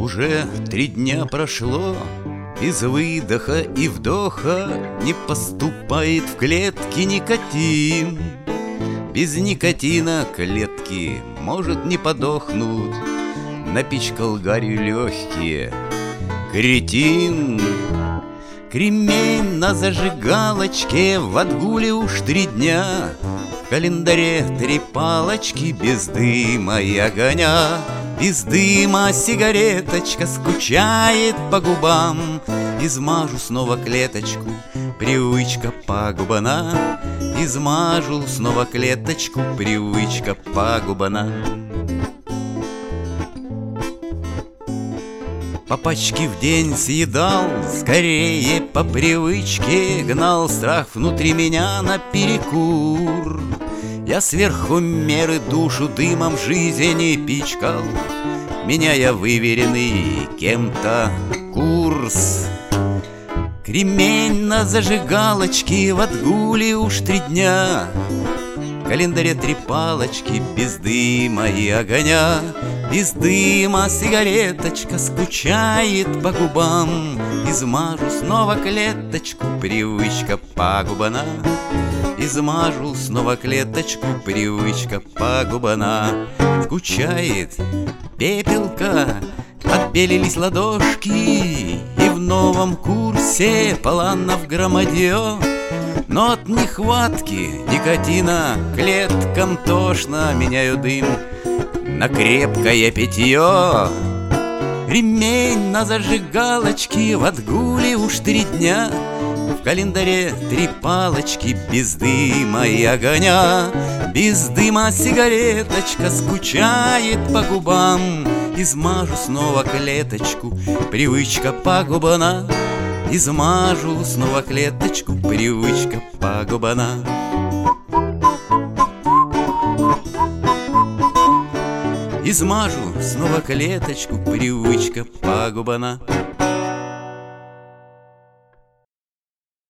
Уже 3 дня прошло, без выдоха и вдоха не поступает в клетки никотин. Без никотина клетки, может, не подохнут. Напичкал гарью легкие кретин. Кремень на зажигалочке в отгуле уж 3 дня. В календаре 3 палочки без дыма и огня. Без дыма сигареточка скучает по губам. Измажу снова клеточку, привычка пагубана. Измажу снова клеточку, привычка пагубана. По пачке в день съедал, скорее по привычке гнал страх внутри меня наперекур. Я сверху меры душу дымом жизни пичкал, меняя выверенный кем-то курс. Кремень на зажигалочке в отгуле уж 3 дня. В календаре 3 палочки без дыма и огня. Без дыма сигареточка скучает по губам. Измажу снова клеточку, привычка пагубана. Измажу снова клеточку, привычка пагубана. Скучает пепелка, отбелились ладошки, и в новом курсе планов громадье. Но от нехватки никотина клеткам тошно, меняю дым на крепкое питье. Ремень на зажигалочке в отгуле уж 3 дня. В календаре 3 палочки без дыма и огня. Без дыма сигареточка скучает по губам. Измажу снова клеточку, привычка пагубана. Измажу снова клеточку, привычка пагубана. Измажу снова клеточку, привычка пагубана.